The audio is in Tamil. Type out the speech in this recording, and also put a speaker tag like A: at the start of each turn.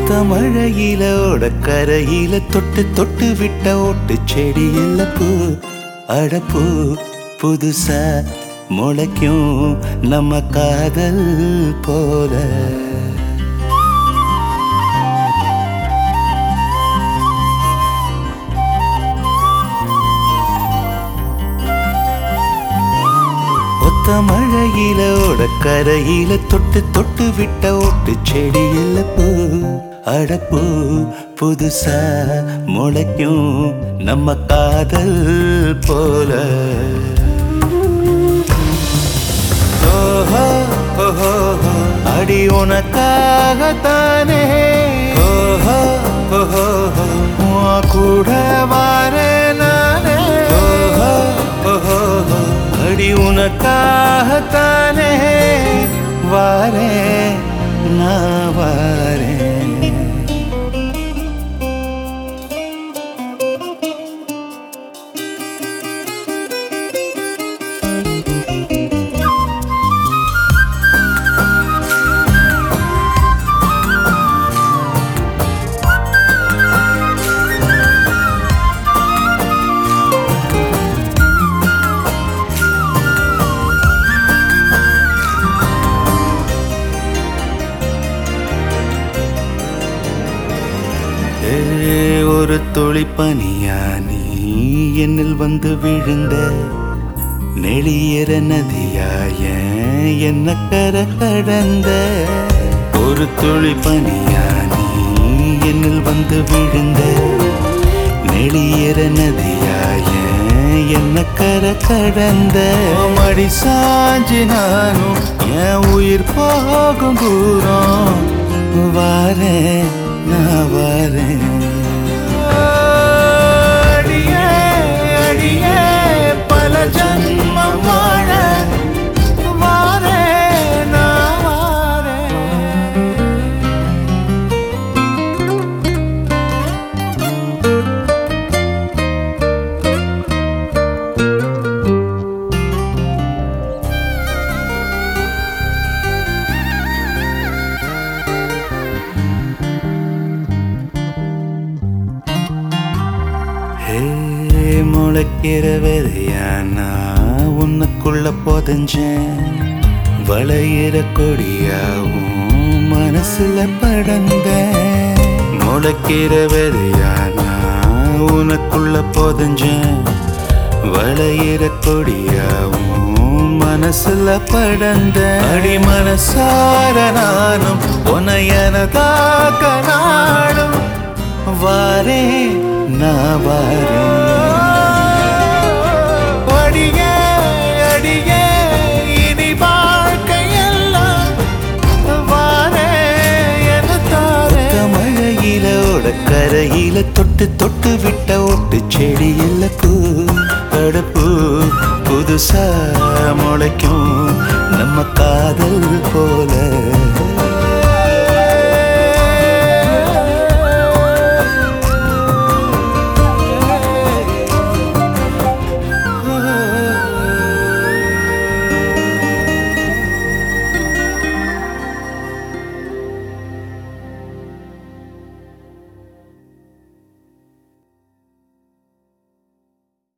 A: ஒத்த மழையில ஓடக்கரையில தொட்டு தொட்டு விட்ட ஓட்டு செடியில பூ அடப்பூ புதுசா முளைக்கும் நம்ம காதல் போல. ஒத்த மழையில ஓடக்கரையில தொட்டு தொட்டு விட்ட ஓட்டு செடியில பூ அடப்பூ புதுசா முளைக்கும் நம்ம காதல் போல. ஓஹோ ஓஹோ அடி உனக்காகத்தானே ஓஹோ ஓஹோ கூட வாரே நானே ஓஹோ ஓஹோ அடி உனக்காகத்தானே வாரே நான் வாரே. ஒரு துளி பனியா நீ என்னில் வந்து விழுந்த நெளியற நதியாய என்ன கரை கடந்த. ஒரு துளி பனியா நீ என்னில் வந்து விழுந்த நெளியற நதியாய என்ன கரை கடந்த. மடி சாஞ்சி நானும் என் உயிர் போகும் தூரம் வாரேன் நான் வாரேன். அடியே அடியே பல ஜன்மம் வாழ வாரேன் நான் வாரேன். முளைக்கிற விதையானா உன்னுக்குள்ள புதஞ்சேன் வளையிற கொடியாவும் மனசுல படந்த. முளைக்கிற விதையானா உனக்குள்ள புதஞ்சேன் வளையிற கொடியாவும் மனசுல படந்த. அடி மனசார நானும் உனையனதாக்க நாடும் வாரே நான் வாரே. அடியே அடியே இனி வாழ்க்கையெல்லாம் வாரே என தாரே. மழையில ஓடக்கரையில தொட்டு தொட்டு விட்ட ஓட்டு செடியில பூ அடப்பூ புதுசா முளைக்கும் நம்ம காதல் போல.